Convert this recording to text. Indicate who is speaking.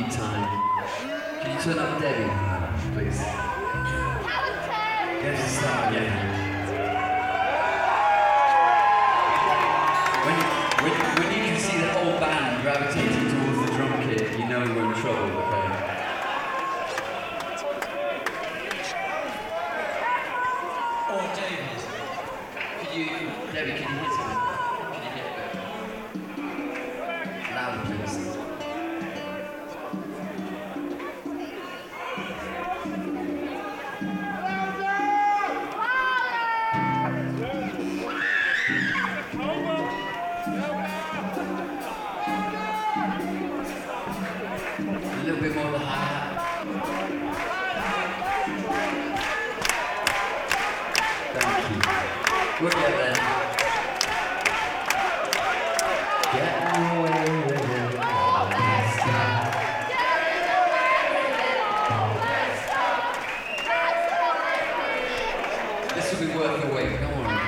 Speaker 1: meantime, can you turn up Debbie, please? Yes, start, yeah. When you can see the whole band gravitating towards the drum kit, you know we're in trouble, okay?
Speaker 2: Or David.
Speaker 1: Debbie, can you hear something? Can you hear it? Louder, please. A little bit more of the hi-hat. Thank you. We'll get there. Get away with it. This will be worth the wait. Come on.